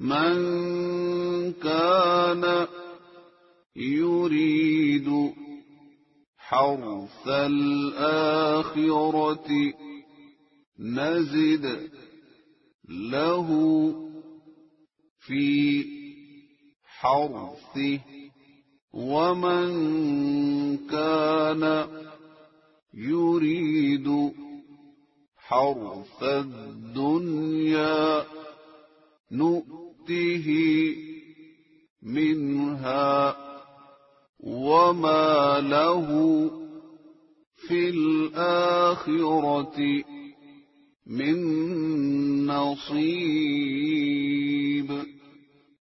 من كان يريد حرث الآخرة نزد له في حرثه ومن كان يريد حرث الدنيا نؤته منها وما له في الآخرة من نصيب.